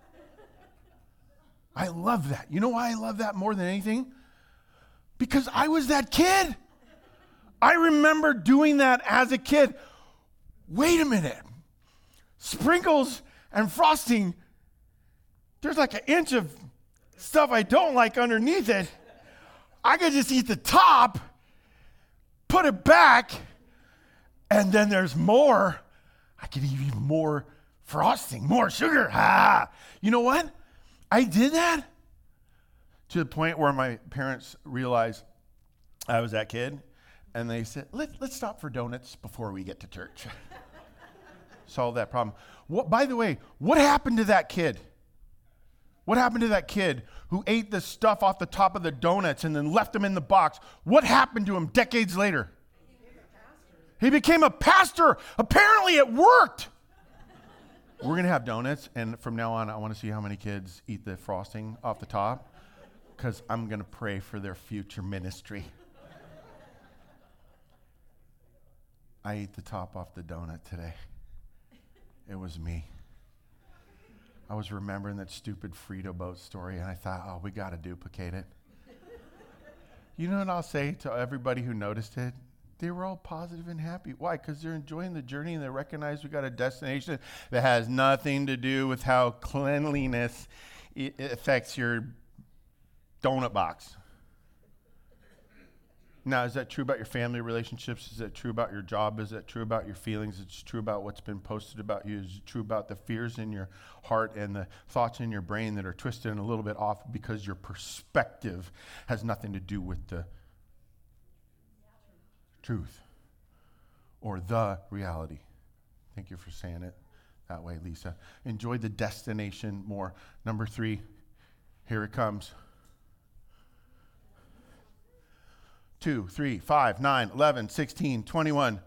I love that. You know why I love that more than anything? Because I was that kid. I remember doing that as a kid. Wait a minute. Sprinkles and frosting, there's like an inch of stuff I don't like underneath it. I could just eat the top, put it back, and then there's more. I could eat even more frosting, more sugar. You know what? I did that to the point where my parents realized I was that kid, and they said, let's stop for donuts before we get to church. Solve that problem. By the way, what happened to that kid? What happened to that kid who ate the stuff off the top of the donuts and then left them in the box? What happened to him decades later? He became a pastor. Apparently it worked. We're going to have donuts, and from now on, I want to see how many kids eat the frosting off the top, because I'm going to pray for their future ministry. I ate the top off the donut today. It was me. I was remembering that stupid Frito boat story, and I thought, we got to duplicate it. You know what I'll say to everybody who noticed it? They were all positive and happy. Why? Because they're enjoying the journey, and they recognize we got a destination that has nothing to do with how cleanliness affects your donut box. Now, is that true about your family relationships? Is that true about your job? Is that true about your feelings? Is it true about what's been posted about you? Is it true about the fears in your heart and the thoughts in your brain that are twisted and a little bit off because your perspective has nothing to do with the truth or the reality? Thank you for saying it that way, Lisa. Enjoy the destination more. Number 3, here it comes. 2, 3, 5, 9, 11, 16, 21.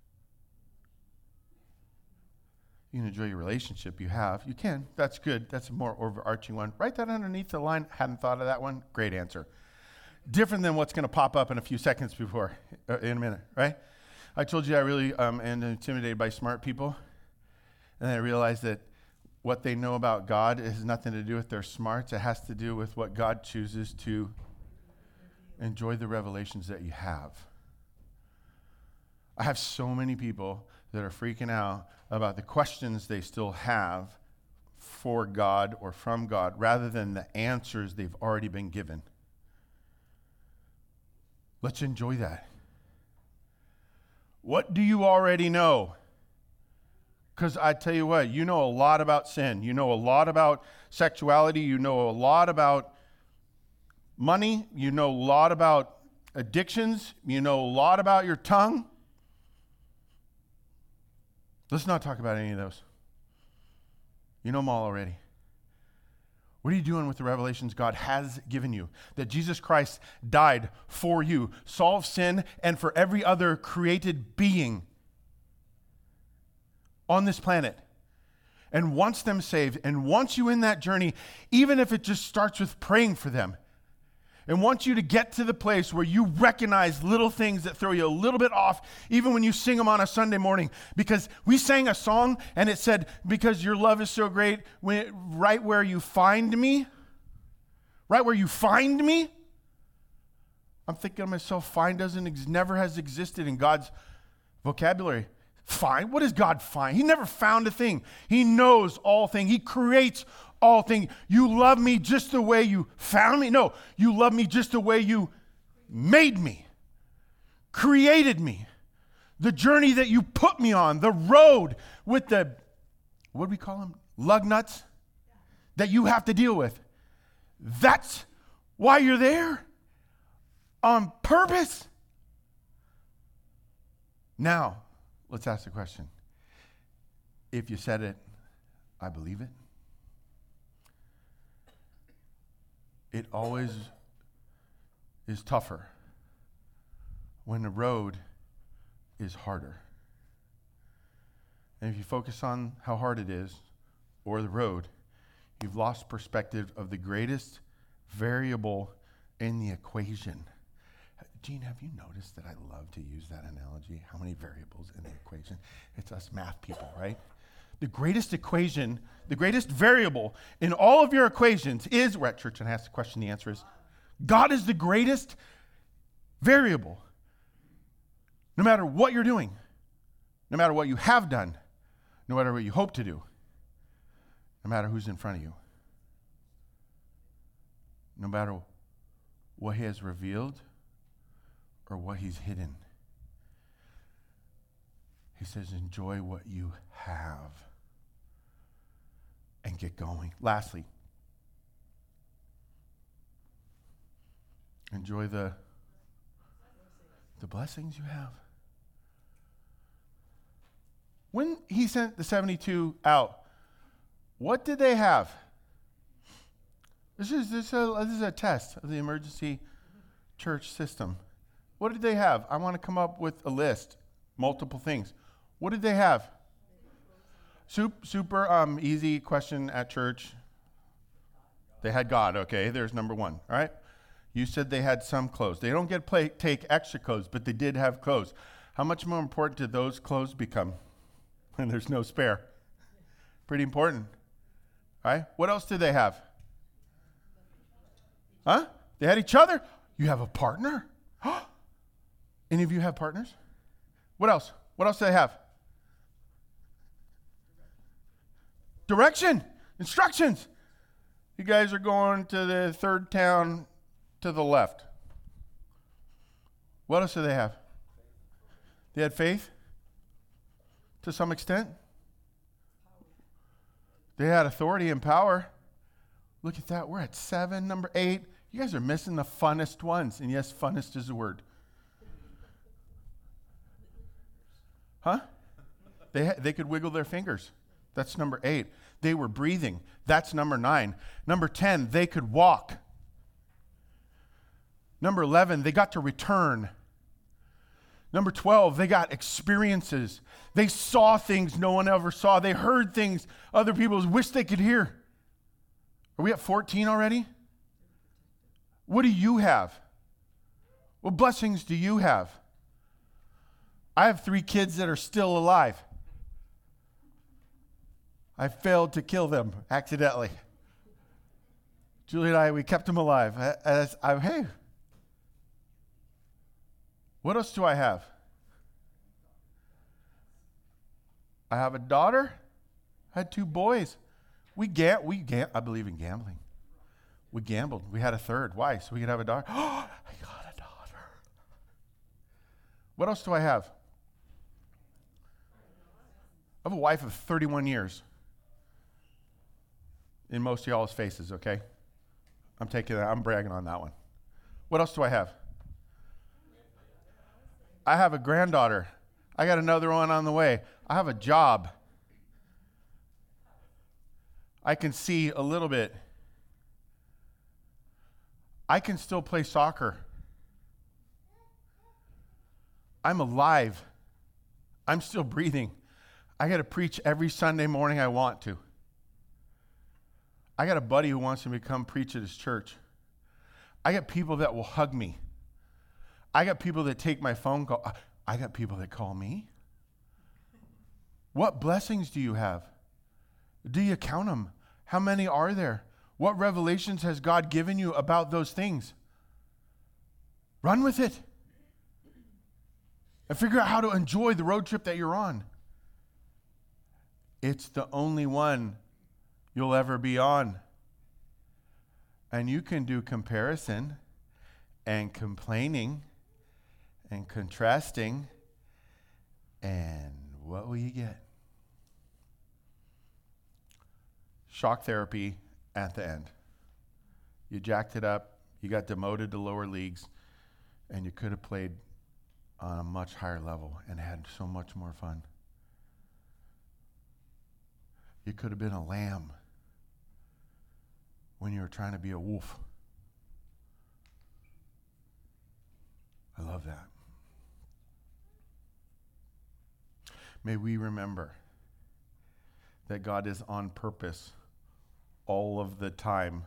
You can enjoy your relationship you have. You can. That's good. That's a more overarching one. Write that underneath the line. Hadn't thought of that one. Great answer. Different than what's going to pop up in a few seconds before, in a minute, right? I told you I really am intimidated by smart people. And I realized that what they know about God has nothing to do with their smarts. It has to do with what God chooses to enjoy the revelations that you have. I have so many people that are freaking out about the questions they still have for God or from God rather than the answers they've already been given. Let's enjoy that. What do you already know? Because I tell you what, you know a lot about sin. You know a lot about sexuality. You know a lot about money. You know a lot about addictions. You know a lot about your tongue. Let's not talk about any of those. You know them all already. What are you doing with the revelations God has given you? That Jesus Christ died for you, solved sin, and for every other created being on this planet, and wants them saved, and wants you in that journey, even if it just starts with praying for them, and wants you to get to the place where you recognize little things that throw you a little bit off, even when you sing them on a Sunday morning. Because we sang a song, and it said, because your love is so great, right where you find me. Right where you find me. I'm thinking to myself, find never has existed in God's vocabulary. Find? What does God find? He never found a thing. He knows all things. He creates all things. You love me just the way you found me? No, you love me just the way you made me, created me. The journey that you put me on, the road with the, what do we call them? Lug nuts that you have to deal with. That's why you're there. On purpose. Now, let's ask the question. If you said it, I believe it. It always is tougher when the road is harder. And if you focus on how hard it is or the road, you've lost perspective of the greatest variable in the equation. Gene, have you noticed that I love to use that analogy? How many variables in the equation? It's us math people, right? The greatest equation, the greatest variable in all of your equations is, we're at church and I ask the question, the answer is, God is the greatest variable. No matter what you're doing, no matter what you have done, no matter what you hope to do, no matter who's in front of you, no matter what He has revealed or what He's hidden. He says, enjoy what you have and get going. Lastly, enjoy the blessings you have. When He sent the 72 out, what did they have? This is a test of the emergency church system. What did they have? I want to come up with a list, multiple things. What did they have? Super easy question at church. They had God. Okay, there's number one. All right. You said they had some clothes. They don't get take extra clothes, but they did have clothes. How much more important did those clothes become? And there's no spare. Pretty important. All right. What else did they have? Huh? They had each other. You have a partner? Any of you have partners? What else? What else do they have? Direction. Instructions. You guys are going to the third town to the left. What else do they have? They had faith to some extent. They had authority and power. Look at that. We're at 7, number 8. You guys are missing the funnest ones. And yes, funnest is a word. Huh? They could wiggle their fingers. That's number 8. They were breathing. That's number 9. Number 10, they could walk. Number 11, they got to return. Number 12, they got experiences. They saw things no one ever saw. They heard things other people wish they could hear. Are we at 14 already? What do you have? What blessings do you have? I have 3 kids that are still alive. I failed to kill them accidentally. Julie and I, we kept them alive. Hey, what else do I have? I have a daughter. I had 2 boys. I believe in gambling. We gambled. We had a third. Why? So we could have a daughter. Oh, I got a daughter. What else do I have? I have a wife of 31 years. In most of y'all's faces, okay? I'm bragging on that one. What else do I have? I have a granddaughter. I got another one on the way. I have a job. I can see a little bit. I can still play soccer. I'm alive. I'm still breathing. I got to preach every Sunday morning I want to. I got a buddy who wants me to come preach at his church. I got people that will hug me. I got people that take my phone call. I got people that call me. What blessings do you have? Do you count them? How many are there? What revelations has God given you about those things? Run with it. And figure out how to enjoy the road trip that you're on. It's the only one you'll ever be on. And you can do comparison and complaining and contrasting. And what will you get? Shock therapy at the end. You jacked it up. You got demoted to lower leagues. And you could have played on a much higher level and had so much more fun. You could have been a lamb when you were trying to be a wolf. I love that. May we remember that God is on purpose all of the time.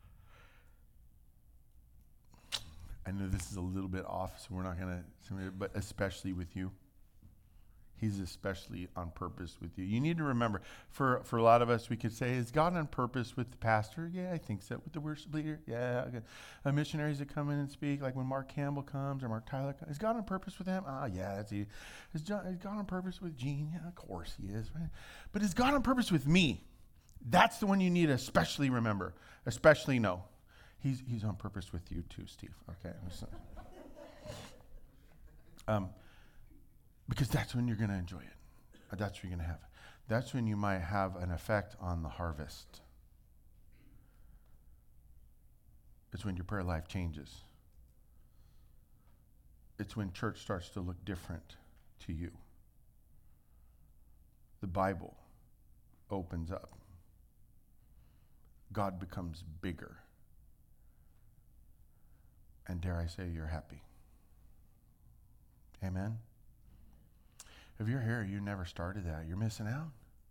I know this is a little bit off, so we're not going to, but especially with you. He's especially on purpose with you. You need to remember, for a lot of us, we could say, is God on purpose with the pastor? Yeah, I think so. With the worship leader? Yeah. Missionaries that come in and speak, like when Mark Campbell comes or Mark Tyler comes. Is God on purpose with them? Yeah, that's he. Is God on purpose with Gene? Yeah, of course he is. Right? But is God on purpose with me? That's the one you need to especially remember. Especially know. He's on purpose with you too, Steve. Okay. Because that's when you're going to enjoy it. That's when you're going to have. That's when you might have an effect on the harvest. It's when your prayer life changes. It's when church starts to look different to you. The Bible opens up. God becomes bigger. And dare I say, you're happy. Amen? If you're here, you never started that, you're missing out.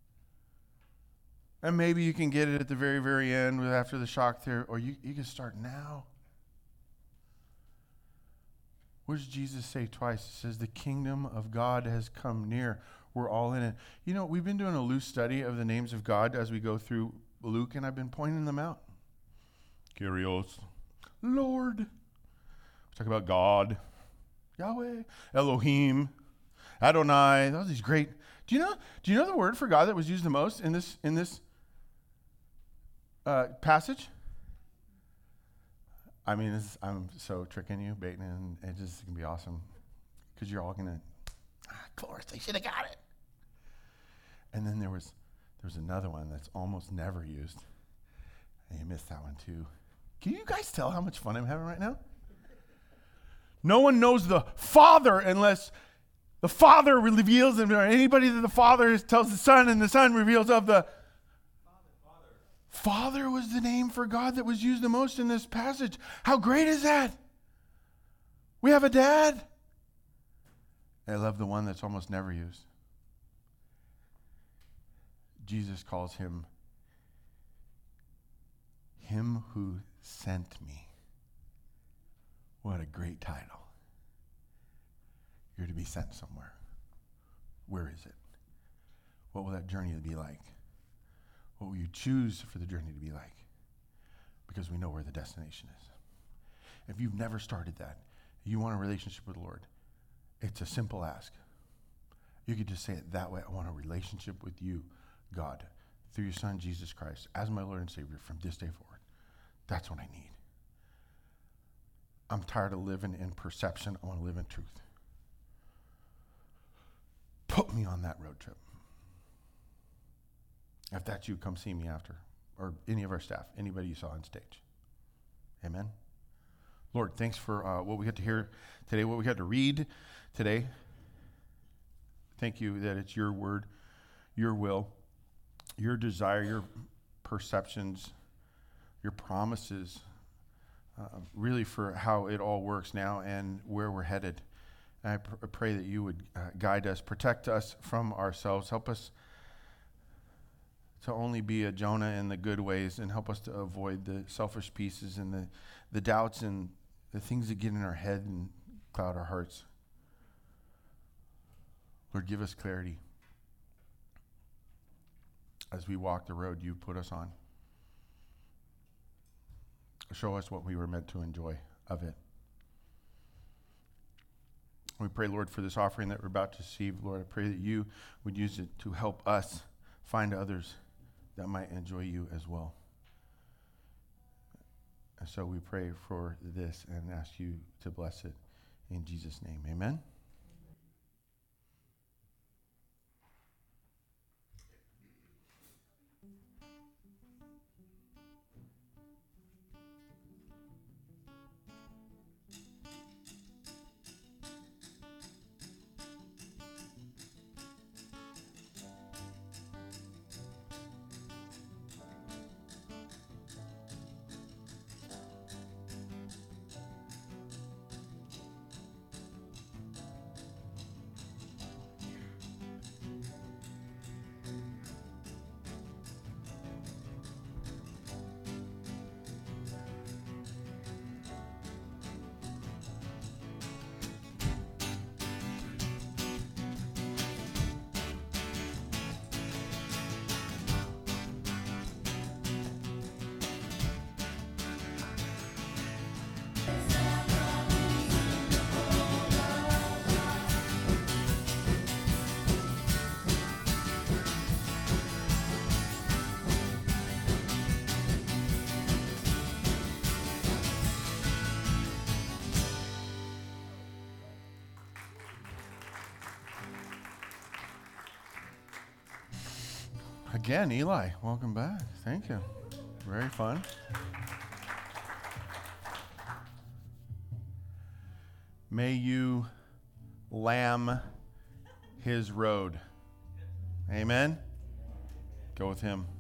And maybe you can get it at the very, very end after the shock there, or you can start now. What does Jesus say twice? He says, the kingdom of God has come near. We're all in it. You know, we've been doing a loose study of the names of God as we go through Luke, and I've been pointing them out. Kyrios, Lord. We talk about God, Yahweh, Elohim, Adonai. Those are these great. Do you know the word for God that was used the most in this passage? I mean, I'm so tricking you, baiting, and it's just going to be awesome because you're all going to, of course, they should have got it. And then there was another one that's almost never used, and you missed that one too. Can you guys tell how much fun I'm having right now? No one knows the Father unless the Father reveals him, or anybody that the Father tells the Son, and the Son reveals of the Father was the name for God that was used the most in this passage. How great is that? We have a dad. I love the one that's almost never used. Jesus calls him who sent me. What a great title. You're to be sent somewhere. Where is it? What will that journey be like? What will you choose for the journey to be like? Because we know where the destination is. If you've never started that, you want a relationship with the Lord, it's a simple ask. You could just say it that way. I want a relationship with you, God, through your Son, Jesus Christ, as my Lord and Savior from this day forward. That's what I need. I'm tired of living in perception. I want to live in truth. Put me on that road trip. If that's you, come see me after. Or any of our staff, anybody you saw on stage. Amen. Lord, thanks for what we got to hear today, what we got to read today. Thank you that it's your word, your will, your desire, your perceptions, your promises, really for how it all works now and where we're headed. And I pray that you would guide us, protect us from ourselves, help us to only be a Jonah in the good ways, and help us to avoid the selfish pieces and the doubts and the things that get in our head and cloud our hearts. Lord, give us clarity as we walk the road you put us on. Show us what we were meant to enjoy of it. We pray, Lord, for this offering that we're about to receive. Lord, I pray that you would use it to help us find others that might enjoy you as well. And so we pray for this and ask you to bless it in Jesus' name. Amen. Again, Eli, welcome back. Thank you. Very fun. May you lamb his road. Amen. Go with him.